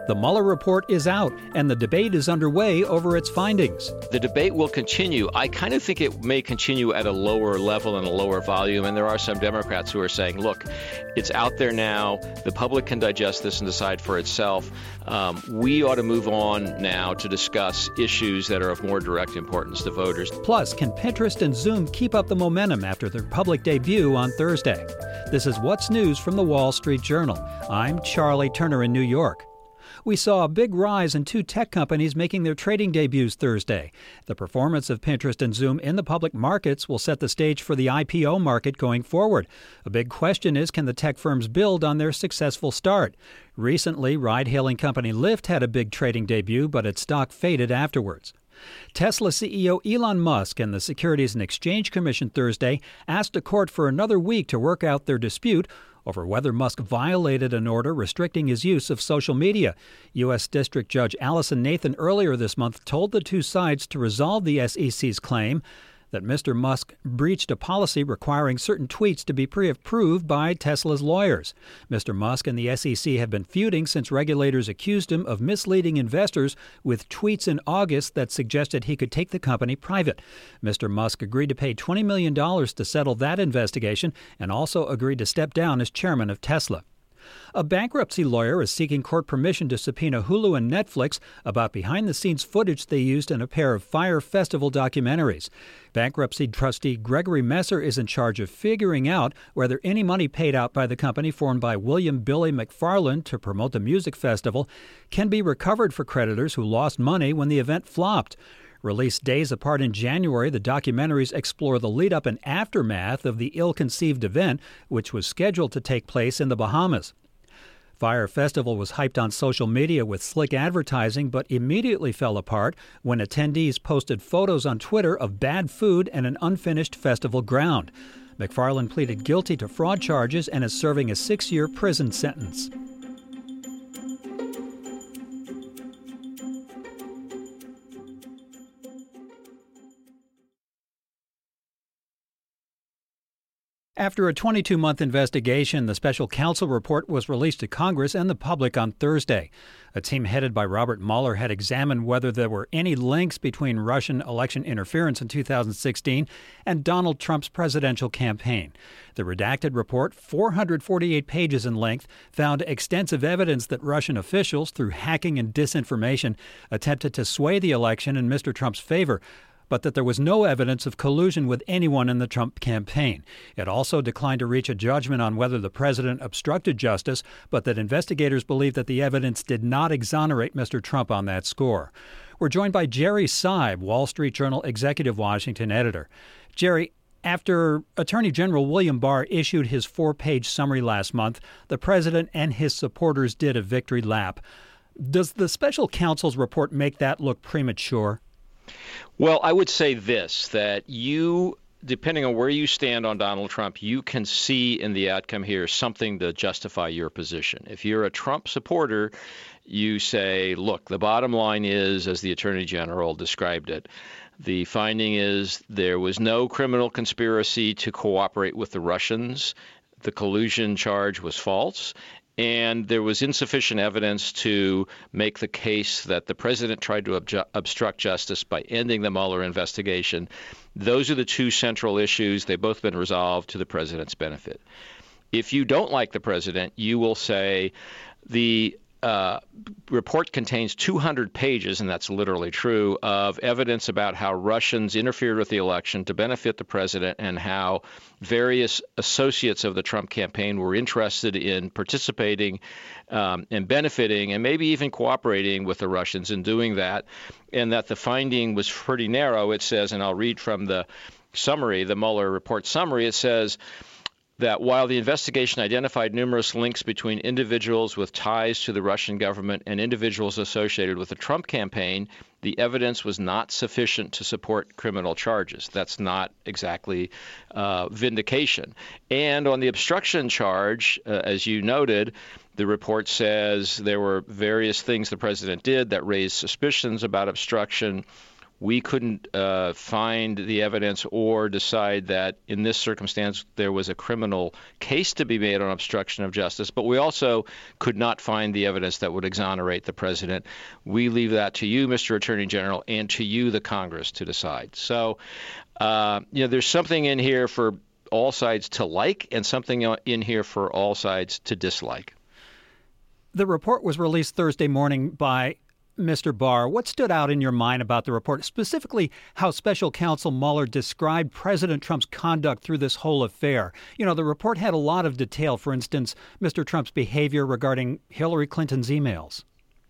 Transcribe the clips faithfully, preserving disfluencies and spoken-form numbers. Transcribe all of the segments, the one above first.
The Mueller report is out, and the debate is underway over its findings. The debate will continue. I kind of think it may continue at a lower level and a lower volume, and there are some Democrats who are saying, look, it's out there now. The public can digest this and decide for itself. Um, we ought to move on now to discuss issues that are of more direct importance to voters. Plus, can Pinterest and Zoom keep up the momentum after their public debut on Thursday? This is What's News from the Wall Street Journal. I'm Charlie Turner in New York. We saw a big rise in two tech companies making their trading debuts Thursday. The performance of Pinterest and Zoom in the public markets will set the stage for the I P O market going forward. A big question is, can the tech firms build on their successful start? Recently, ride-hailing company Lyft had a big trading debut, but its stock faded afterwards. Tesla C E O Elon Musk and the Securities and Exchange Commission Thursday asked a court for another week to work out their dispute over whether Musk violated an order restricting his use of social media. U S. District Judge Allison Nathan earlier this month told the two sides to resolve the S E C's claim that Mister Musk breached a policy requiring certain tweets to be pre-approved by Tesla's lawyers. Mister Musk and the S E C have been feuding since regulators accused him of misleading investors with tweets in August that suggested he could take the company private. Mister Musk agreed to pay twenty million dollars to settle that investigation and also agreed to step down as chairman of Tesla. A bankruptcy lawyer is seeking court permission to subpoena Hulu and Netflix about behind-the-scenes footage they used in a pair of Fyre Festival documentaries. Bankruptcy trustee Gregory Messer is in charge of figuring out whether any money paid out by the company formed by William Billy McFarland to promote the music festival can be recovered for creditors who lost money when the event flopped. Released days apart in January, the documentaries explore the lead-up and aftermath of the ill-conceived event, which was scheduled to take place in the Bahamas. Fyre Festival was hyped on social media with slick advertising, but immediately fell apart when attendees posted photos on Twitter of bad food and an unfinished festival ground. McFarland pleaded guilty to fraud charges and is serving a six-year prison sentence. After a twenty-two month investigation, the special counsel report was released to Congress and the public on Thursday. A team headed by Robert Mueller had examined whether there were any links between Russian election interference in two thousand sixteen and Donald Trump's presidential campaign. The redacted report, four hundred forty-eight pages in length, found extensive evidence that Russian officials, through hacking and disinformation, attempted to sway the election in Mister Trump's favor, but that there was no evidence of collusion with anyone in the Trump campaign. It also declined to reach a judgment on whether the president obstructed justice, but that investigators believe that the evidence did not exonerate Mister Trump on that score. We're joined by Jerry Seib, Wall Street Journal Executive Washington editor. Jerry, after Attorney General William Barr issued his four-page summary last month, the president and his supporters did a victory lap. Does the special counsel's report make that look premature? Well, I would say this, that you, depending on where you stand on Donald Trump, you can see in the outcome here something to justify your position. If you're a Trump supporter, you say, look, the bottom line is, as the Attorney General described it, the finding is there was no criminal conspiracy to cooperate with the Russians. The collusion charge was false. And there was insufficient evidence to make the case that the president tried to obju- obstruct justice by ending the Mueller investigation. Those are the two central issues. They've both been resolved to the president's benefit. If you don't like the president, you will say the uh, report contains two hundred pages, and that's literally true, of evidence about how Russians interfered with the election to benefit the president and how various associates of the Trump campaign were interested in participating um, and benefiting and maybe even cooperating with the Russians in doing that, and that the finding was pretty narrow. It says, and I'll read from the summary, the Mueller report summary, it says that while the investigation identified numerous links between individuals with ties to the Russian government and individuals associated with the Trump campaign, the evidence was not sufficient to support criminal charges. That's not exactly uh, vindication. And on the obstruction charge, uh, as you noted, the report says there were various things the president did that raised suspicions about obstruction. we couldn't uh, find the evidence or decide that in this circumstance there was a criminal case to be made on obstruction of justice, but we also could not find the evidence that would exonerate the president. We leave that to you, Mister Attorney General, and to you, the Congress, to decide. So, uh, you know, there's something in here for all sides to like and something in here for all sides to dislike. The report was released Thursday morning by Mister Barr. What stood out in your mind about the report, specifically how Special Counsel Mueller described President Trump's conduct through this whole affair? You know, the report had a lot of detail, for instance, Mister Trump's behavior regarding Hillary Clinton's emails.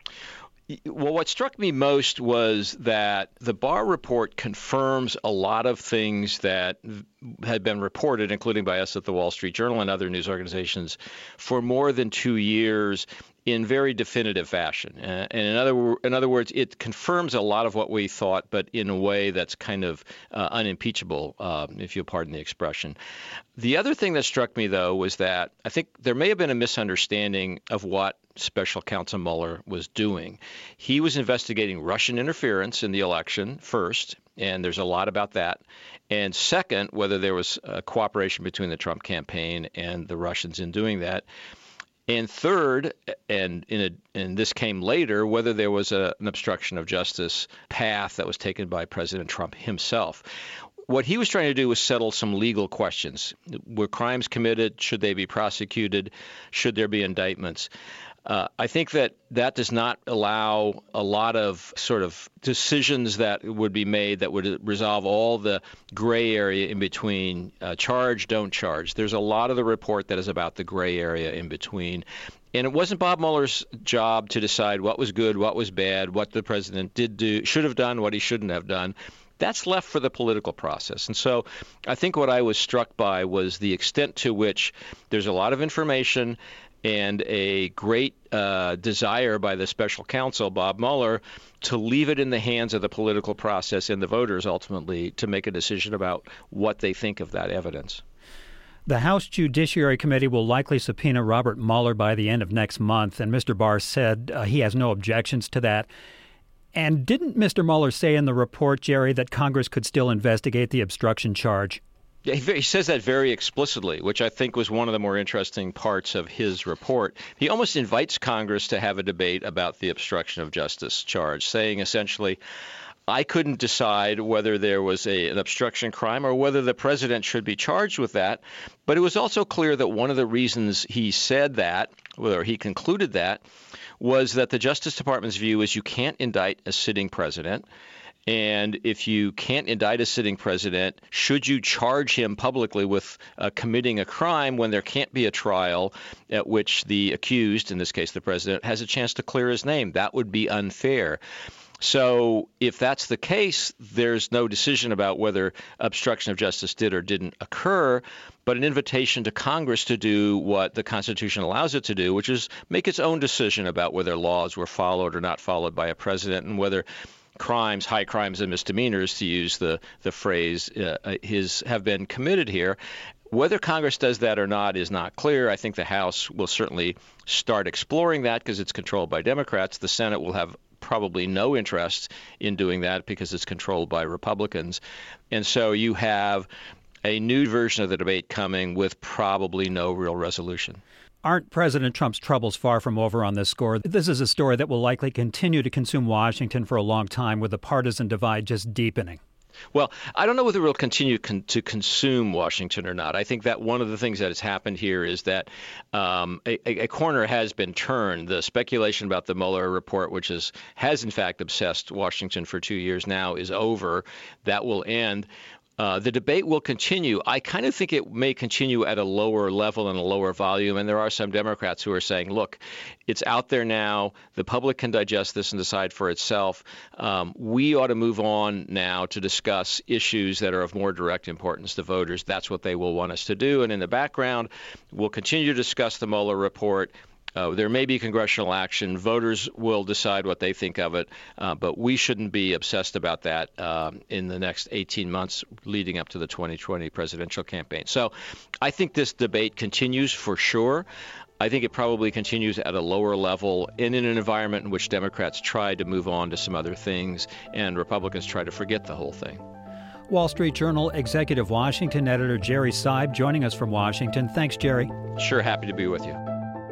Well, what struck me most was that the Barr report confirms a lot of things that had been reported, including by us at the Wall Street Journal and other news organizations, for more than two years in very definitive fashion. Uh, and in other, in other words, it confirms a lot of what we thought, but in a way that's kind of uh, unimpeachable, uh, if you'll pardon the expression. The other thing that struck me, though, was that I think there may have been a misunderstanding of what Special Counsel Mueller was doing. He was investigating Russian interference in the election first, and there's a lot about that. And second, whether there was uh, cooperation between the Trump campaign and the Russians in doing that. And third, and in a, and this came later, whether there was a, an obstruction of justice path that was taken by President Trump himself. What he was trying to do was settle some legal questions. Were crimes committed? Should they be prosecuted? Should there be indictments? Uh, I think that that does not allow a lot of sort of decisions that would be made that would resolve all the gray area in between uh, charge, don't charge. There's a lot of the report that is about the gray area in between. And it wasn't Bob Mueller's job to decide what was good, what was bad, what the president did do, should have done, what he shouldn't have done. That's left for the political process. And so I think what I was struck by was the extent to which there's a lot of information and a great uh, desire by the special counsel, Bob Mueller, to leave it in the hands of the political process and the voters ultimately to make a decision about what they think of that evidence. The House Judiciary Committee will likely subpoena Robert Mueller by the end of next month, and Mister Barr said uh, he has no objections to that. And didn't Mister Mueller say in the report, Jerry, that Congress could still investigate the obstruction charge? Yeah, he says that very explicitly, which I think was one of the more interesting parts of his report. He almost invites Congress to have a debate about the obstruction of justice charge, saying essentially, I couldn't decide whether there was a, an obstruction crime or whether the president should be charged with that. But it was also clear that one of the reasons he said that, or he concluded that, was that the Justice Department's view is you can't indict a sitting president. And if you can't indict a sitting president, should you charge him publicly with uh, committing a crime when there can't be a trial at which the accused, in this case the president, has a chance to clear his name? That would be unfair. So if that's the case, there's no decision about whether obstruction of justice did or didn't occur, but an invitation to Congress to do what the Constitution allows it to do, which is make its own decision about whether laws were followed or not followed by a president and whether crimes, high crimes and misdemeanors, to use the, the phrase, uh, his have been committed here. Whether Congress does that or not is not clear. I think the House will certainly start exploring that because it's controlled by Democrats. The Senate will have probably no interest in doing that because it's controlled by Republicans. And so you have a new version of the debate coming with probably no real resolution. Aren't President Trump's troubles far from over on this score? This is a story that will likely continue to consume Washington for a long time, with the partisan divide just deepening. Well, I don't know whether it will continue con- to consume Washington or not. I think that one of the things that has happened here is that um, a, a corner has been turned. The speculation about the Mueller report, which is, has in fact obsessed Washington for two years now, is over. That will end. Uh, the debate will continue. I kind of think it may continue at a lower level and a lower volume. And there are some Democrats who are saying, look, it's out there now. The public can digest this and decide for itself. Um, we ought to move on now to discuss issues that are of more direct importance to voters. That's what they will want us to do. And in the background, we'll continue to discuss the Mueller report. Uh, there may be congressional action. Voters will decide what they think of it, uh, but we shouldn't be obsessed about that um, in the next eighteen months leading up to the twenty twenty presidential campaign. So I think this debate continues for sure. I think it probably continues at a lower level in an environment in which Democrats try to move on to some other things and Republicans try to forget the whole thing. Wall Street Journal Executive Washington Editor Jerry Seib joining us from Washington. Thanks, Jerry. Sure, happy to be with you.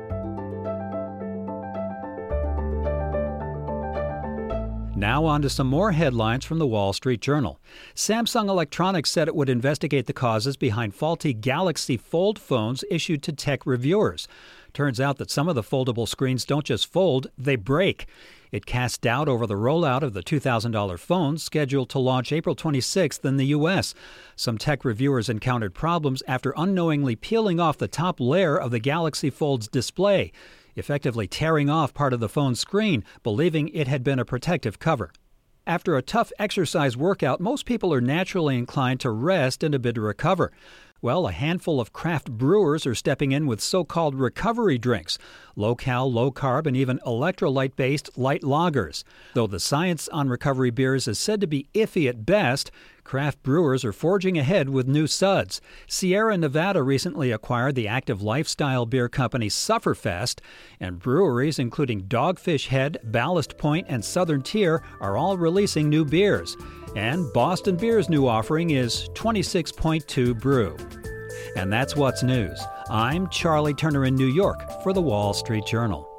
Now on to some more headlines from the Wall Street Journal. Samsung Electronics said it would investigate the causes behind faulty Galaxy Fold phones issued to tech reviewers. Turns out that some of the foldable screens don't just fold, they break. It casts doubt over the rollout of the two thousand dollars phone scheduled to launch April twenty-sixth in the U S. Some tech reviewers encountered problems after unknowingly peeling off the top layer of the Galaxy Fold's display, effectively tearing off part of the phone's screen, believing it had been a protective cover. After a tough exercise workout, most people are naturally inclined to rest in a bid to recover. Well, a handful of craft brewers are stepping in with so-called recovery drinks, low-cal, low-carb, and even electrolyte-based light lagers. Though the science on recovery beers is said to be iffy at best, craft brewers are forging ahead with new suds. Sierra Nevada recently acquired the active lifestyle beer company Sufferfest, and breweries including Dogfish Head, Ballast Point, and Southern Tier are all releasing new beers. And Boston Beer's new offering is twenty-six point two Brew. And that's What's News. I'm Charlie Turner in New York for the Wall Street Journal.